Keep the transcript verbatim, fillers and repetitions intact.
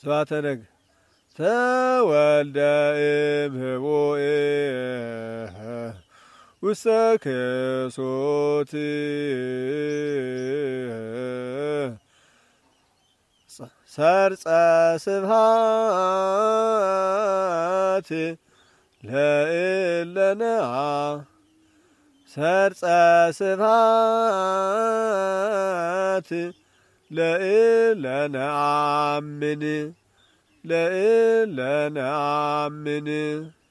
ስብሐተ ነግ ተወልደ እምኅቡእ ውስተ ክሱት ሰርጸ ስብሐት ለእለነአ ሰርጸ ስብሐት ለእለነአምን ለእለነአምን